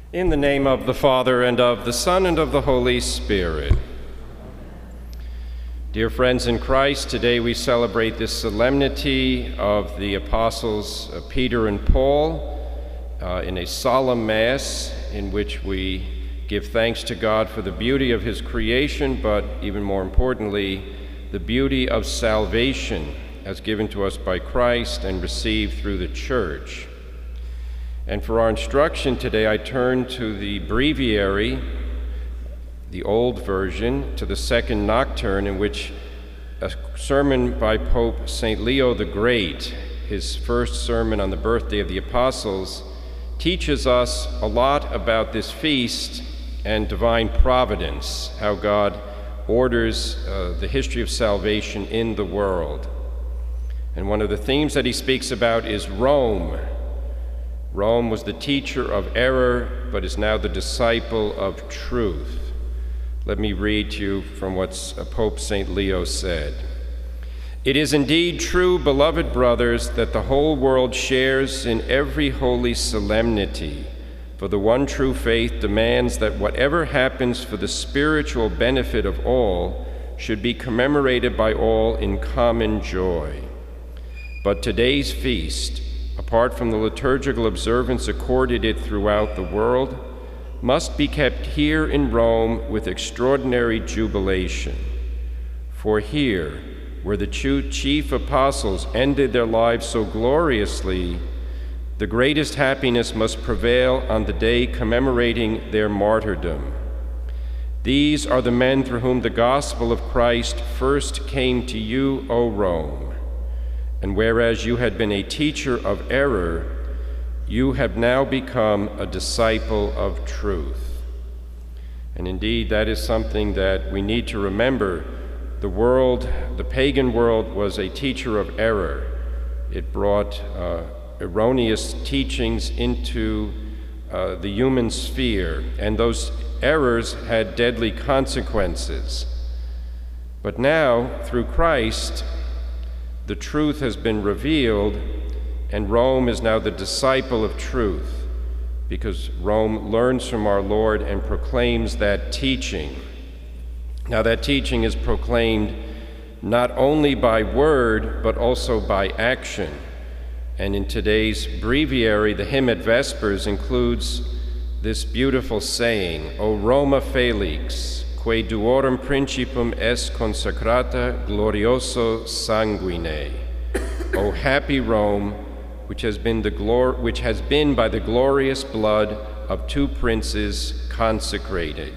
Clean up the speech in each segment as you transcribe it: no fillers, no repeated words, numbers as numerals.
In the name of the Father, and of the Son, and of the Holy Spirit. Dear friends in Christ, today we celebrate this solemnity of the apostles Peter and Paul in a solemn Mass in which we give thanks to God for the beauty of His creation, but even more importantly, the beauty of salvation as given to us by Christ and received through the Church. And for our instruction today, I turn to the breviary, the old version, to the second nocturne, in which a sermon by Pope St. Leo the Great, his first sermon on the birthday of the apostles, teaches us a lot about this feast and divine providence, how God orders the history of salvation in the world. And one of the themes that he speaks about is Rome. Rome was the teacher of error, but is now the disciple of truth. Let me read to you from what Pope St. Leo said. It is indeed true, beloved brothers, that the whole world shares in every holy solemnity, for the one true faith demands that whatever happens for the spiritual benefit of all should be commemorated by all in common joy. But today's feast, apart from the liturgical observance accorded it throughout the world, must be kept here in Rome with extraordinary jubilation. For here, where the chief apostles ended their lives so gloriously, the greatest happiness must prevail on the day commemorating their martyrdom. These are the men through whom the gospel of Christ first came to you, O Rome. And whereas you had been a teacher of error, you have now become a disciple of truth. And indeed, that is something that we need to remember. The world, the pagan world, was a teacher of error. It brought erroneous teachings into the human sphere, and those errors had deadly consequences. But now, through Christ, the truth has been revealed, and Rome is now the disciple of truth, because Rome learns from our Lord and proclaims that teaching. Now, that teaching is proclaimed not only by word, but also by action. And in today's breviary, the hymn at Vespers includes this beautiful saying, O Roma Felix, quae duorum principum est consecrata glorioso sanguine. O happy Rome, which has been by the glorious blood of two princes consecrated.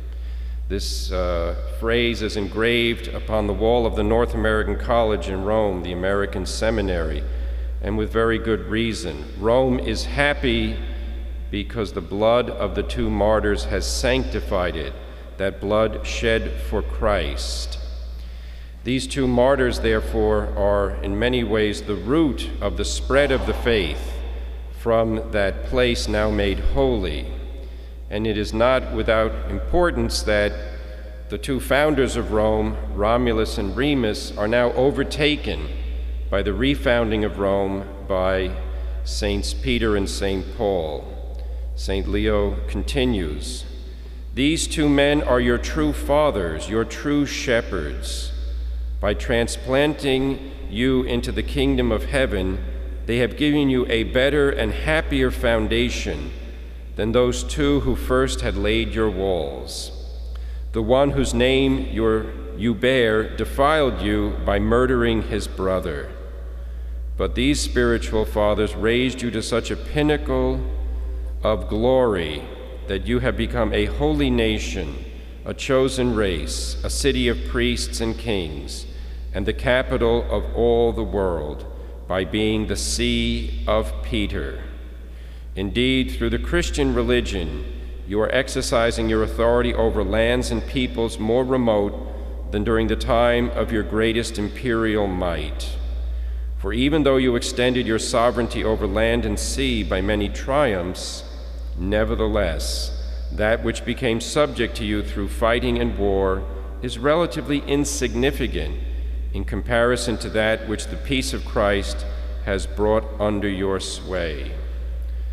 This phrase is engraved upon the wall of the North American College in Rome, the American Seminary, and with very good reason. Rome is happy because the blood of the two martyrs has sanctified it, that blood shed for Christ. These two martyrs, therefore, are in many ways the root of the spread of the faith from that place now made holy. And it is not without importance that the two founders of Rome, Romulus and Remus, are now overtaken by the refounding of Rome by Saints Peter and St. Paul. St. Leo continues, these two men are your true fathers, your true shepherds. By transplanting you into the kingdom of heaven, they have given you a better and happier foundation than those two who first had laid your walls. The one whose name you bear defiled you by murdering his brother. But these spiritual fathers raised you to such a pinnacle of glory that you have become a holy nation, a chosen race, a city of priests and kings, and the capital of all the world, by being the See of Peter. Indeed, through the Christian religion, you are exercising your authority over lands and peoples more remote than during the time of your greatest imperial might. For even though you extended your sovereignty over land and sea by many triumphs, nevertheless, that which became subject to you through fighting and war is relatively insignificant in comparison to that which the peace of Christ has brought under your sway.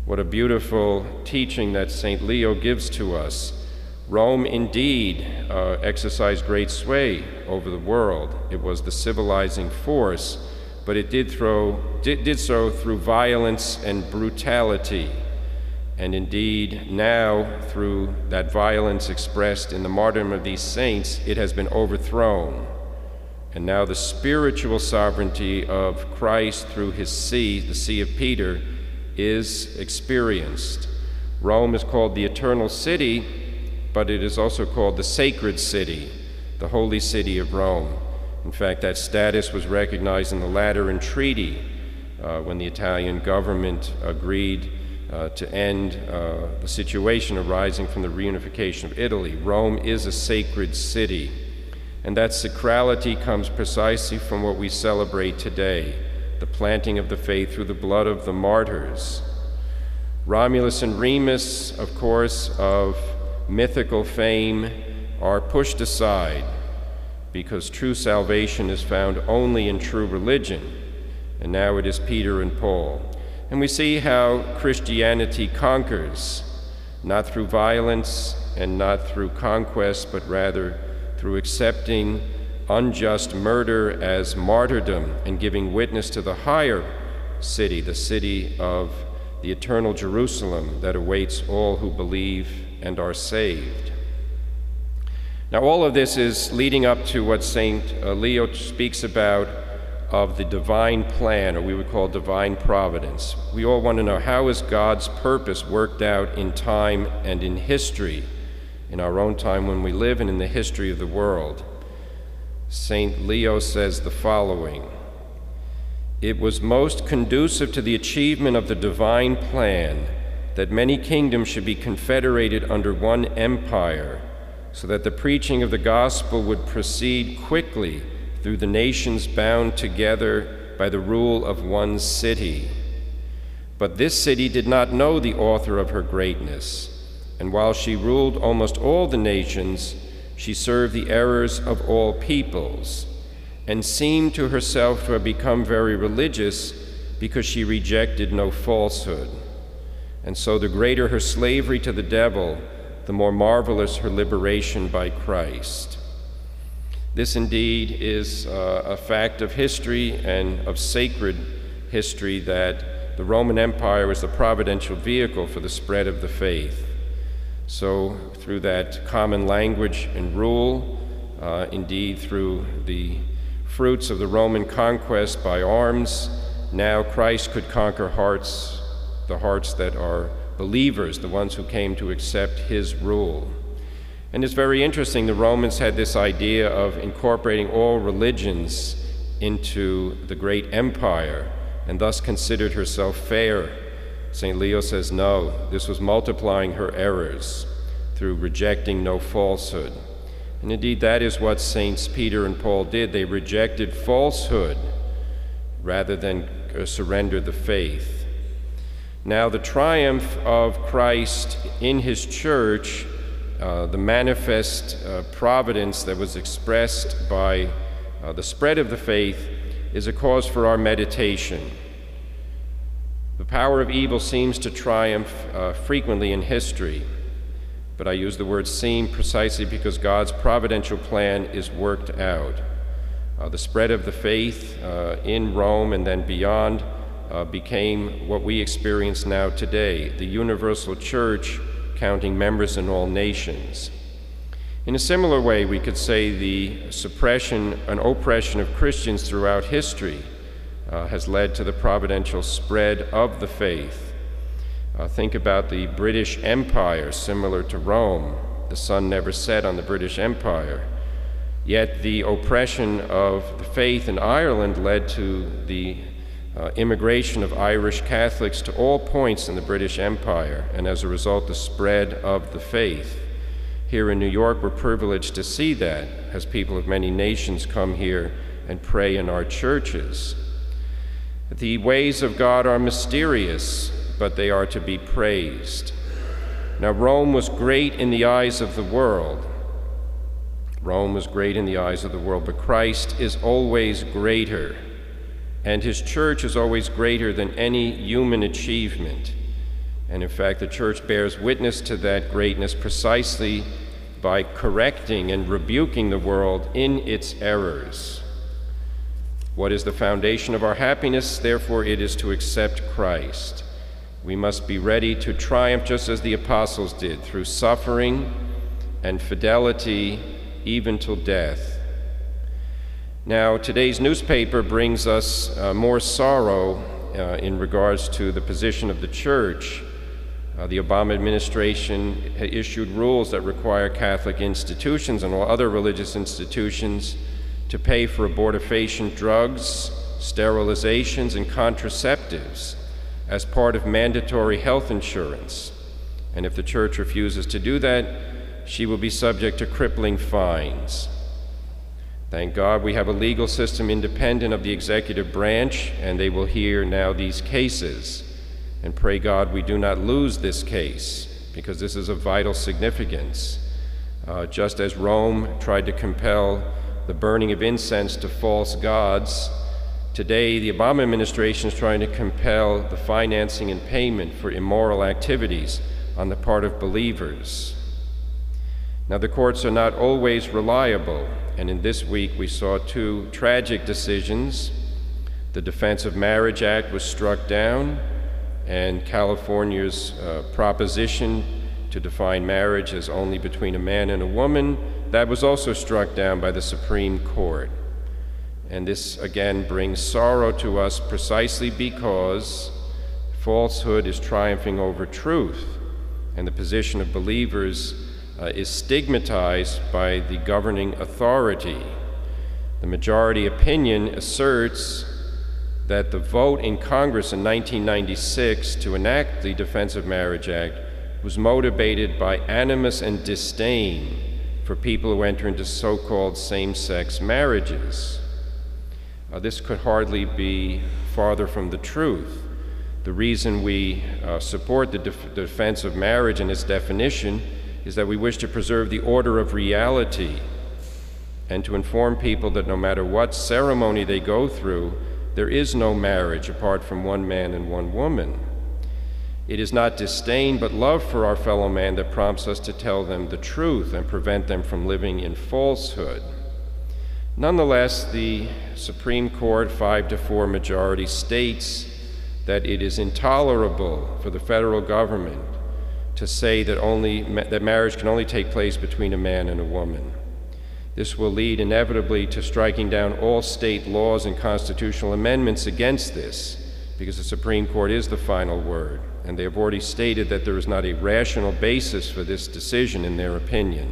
What a beautiful teaching that St. Leo gives to us. Rome indeed exercised great sway over the world. It was the civilizing force, but it did so through violence and brutality. And indeed, now, through that violence expressed in the martyrdom of these saints, it has been overthrown. And now the spiritual sovereignty of Christ through his see, the See of Peter, is experienced. Rome is called the Eternal City, but it is also called the Sacred City, the Holy City of Rome. In fact, that status was recognized in the Lateran Treaty when the Italian government agreed to end the situation arising from the reunification of Italy. Rome is a sacred city, and that sacrality comes precisely from what we celebrate today, the planting of the faith through the blood of the martyrs. Romulus and Remus, of course, of mythical fame, are pushed aside because true salvation is found only in true religion, and now it is Peter and Paul. And we see how Christianity conquers, not through violence and not through conquest, but rather through accepting unjust murder as martyrdom and giving witness to the higher city, the city of the eternal Jerusalem that awaits all who believe and are saved. Now, all of this is leading up to what St. Leo speaks about of the divine plan, or we would call divine providence. We all want to know, how is God's purpose worked out in time and in history, in our own time when we live and in the history of the world? St. Leo says the following: "It was most conducive to the achievement of the divine plan that many kingdoms should be confederated under one empire, so that the preaching of the gospel would proceed quickly through the nations bound together by the rule of one city. But this city did not know the author of her greatness, and while she ruled almost all the nations, she served the errors of all peoples, and seemed to herself to have become very religious because she rejected no falsehood. And so the greater her slavery to the devil, the more marvelous her liberation by Christ." This indeed is a fact of history and of sacred history, that the Roman Empire was the providential vehicle for the spread of the faith. So through that common language and rule, indeed through the fruits of the Roman conquest by arms, now Christ could conquer hearts, the hearts that are believers, the ones who came to accept his rule. And it's very interesting, the Romans had this idea of incorporating all religions into the great empire, and thus considered herself fair. St. Leo says, no, this was multiplying her errors through rejecting no falsehood. And indeed, that is what Saints Peter and Paul did. They rejected falsehood rather than surrender the faith. Now, the triumph of Christ in his church, the manifest providence that was expressed by the spread of the faith, is a cause for our meditation. The power of evil seems to triumph frequently in history, but I use the word seem precisely because God's providential plan is worked out. The spread of the faith in Rome and then beyond became what we experience now today, the universal church, counting members in all nations. In a similar way, we could say the suppression and oppression of Christians throughout history has led to the providential spread of the faith. Think about the British Empire, similar to Rome. The sun never set on the British Empire. Yet the oppression of the faith in Ireland led to the immigration of Irish Catholics to all points in the British Empire, and as a result, the spread of the faith. Here in New York, we're privileged to see that as people of many nations come here and pray in our churches. The ways of God are mysterious, but they are to be praised. Now, Rome was great in the eyes of the world. Rome was great in the eyes of the world, but Christ is always greater, and his church is always greater than any human achievement. And in fact, the Church bears witness to that greatness precisely by correcting and rebuking the world in its errors. What is the foundation of our happiness? Therefore, it is to accept Christ. We must be ready to triumph just as the apostles did, through suffering and fidelity, even till death. Now, today's newspaper brings us more sorrow in regards to the position of the Church. The Obama administration issued rules that require Catholic institutions and all other religious institutions to pay for abortifacient drugs, sterilizations, and contraceptives as part of mandatory health insurance. And if the Church refuses to do that, she will be subject to crippling fines. Thank God we have a legal system independent of the executive branch, and they will hear now these cases. And pray God we do not lose this case, because this is of vital significance. Just as Rome tried to compel the burning of incense to false gods, today the Obama administration is trying to compel the financing and payment for immoral activities on the part of believers. Now, the courts are not always reliable, and in this week we saw two tragic decisions. The Defense of Marriage Act was struck down, and California's proposition to define marriage as only between a man and a woman, that was also struck down by the Supreme Court. And this again brings sorrow to us precisely because falsehood is triumphing over truth, and the position of believers is stigmatized by the governing authority. The majority opinion asserts that the vote in Congress in 1996 to enact the Defense of Marriage Act was motivated by animus and disdain for people who enter into so-called same-sex marriages. This could hardly be farther from the truth. The reason we support the defense of marriage and its definition is that we wish to preserve the order of reality and to inform people that no matter what ceremony they go through, there is no marriage apart from one man and one woman. It is not disdain but love for our fellow man that prompts us to tell them the truth and prevent them from living in falsehood. Nonetheless, the Supreme Court 5-4 majority states that it is intolerable for the federal government to say that marriage can only take place between a man and a woman. This will lead inevitably to striking down all state laws and constitutional amendments against this, because the Supreme Court is the final word, and they have already stated that there is not a rational basis for this decision in their opinion.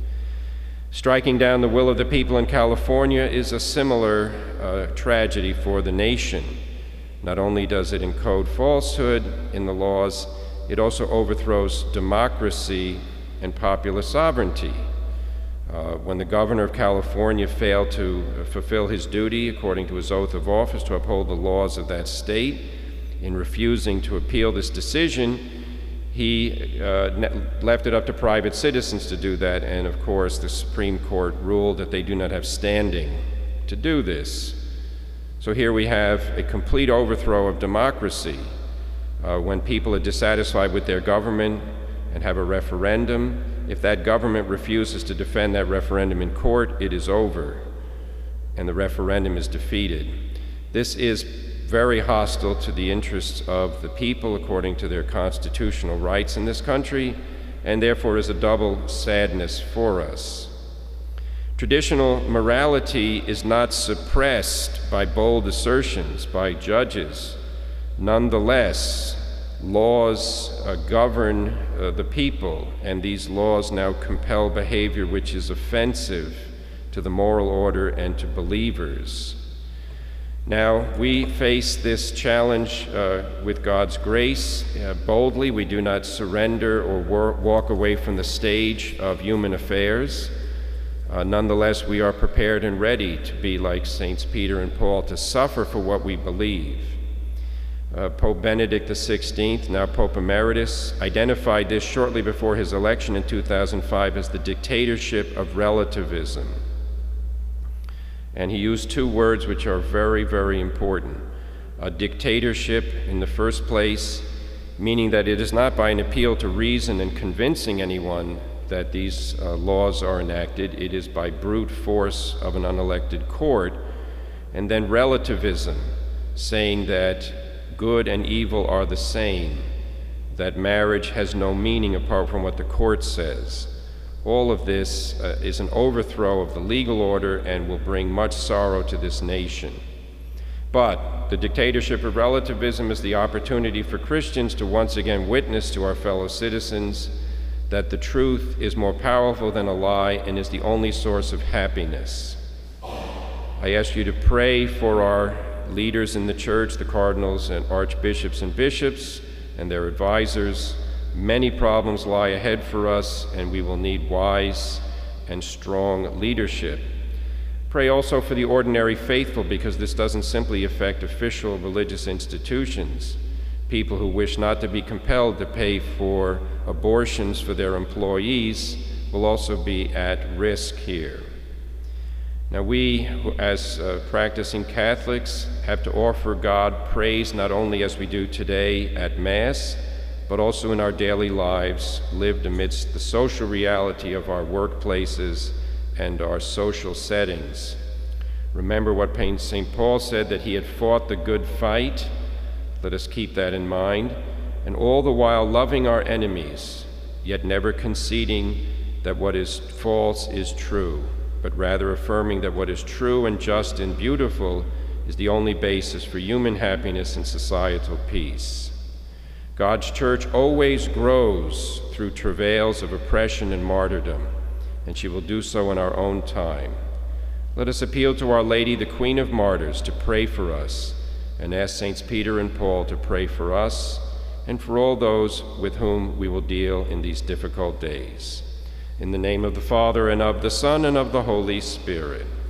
Striking down the will of the people in California is a similar tragedy for the nation. Not only does it encode falsehood in the laws, it also overthrows democracy and popular sovereignty. When the governor of California failed to fulfill his duty according to his oath of office to uphold the laws of that state, in refusing to appeal this decision, he left it up to private citizens to do that, and of course the Supreme Court ruled that they do not have standing to do this. So here we have a complete overthrow of democracy. When people are dissatisfied with their government and have a referendum, if that government refuses to defend that referendum in court, it is over, and the referendum is defeated. This is very hostile to the interests of the people according to their constitutional rights in this country, and therefore is a double sadness for us. Traditional morality is not suppressed by bold assertions by judges. Nonetheless, laws govern the people, and these laws now compel behavior which is offensive to the moral order and to believers. Now, we face this challenge with God's grace boldly. We do not surrender or walk away from the stage of human affairs. Nonetheless, we are prepared and ready to be like Saints Peter and Paul, to suffer for what we believe. Pope Benedict XVI, now Pope Emeritus, identified this shortly before his election in 2005 as the dictatorship of relativism. And he used two words which are very, very important. A dictatorship, in the first place, meaning that it is not by an appeal to reason and convincing anyone that these laws are enacted. It is by brute force of an unelected court. And then relativism, saying that good and evil are the same, that marriage has no meaning apart from what the court says. All of this is an overthrow of the legal order and will bring much sorrow to this nation. But the dictatorship of relativism is the opportunity for Christians to once again witness to our fellow citizens that the truth is more powerful than a lie and is the only source of happiness. I ask you to pray for our leaders in the church, the cardinals and archbishops and bishops and their advisors. Many problems lie ahead for us, and we will need wise and strong leadership. Pray also for the ordinary faithful, because this doesn't simply affect official religious institutions. People who wish not to be compelled to pay for abortions for their employees will also be at risk here. Now we, as practicing Catholics, have to offer God praise not only as we do today at Mass, but also in our daily lives, lived amidst the social reality of our workplaces and our social settings. Remember what St. Paul said, that he had fought the good fight. Let us keep that in mind, and all the while loving our enemies, yet never conceding that what is false is true, but rather affirming that what is true and just and beautiful is the only basis for human happiness and societal peace. God's church always grows through travails of oppression and martyrdom, and she will do so in our own time. Let us appeal to Our Lady, the Queen of Martyrs, to pray for us, and ask Saints Peter and Paul to pray for us and for all those with whom we will deal in these difficult days. In the name of the Father, and of the Son, and of the Holy Spirit.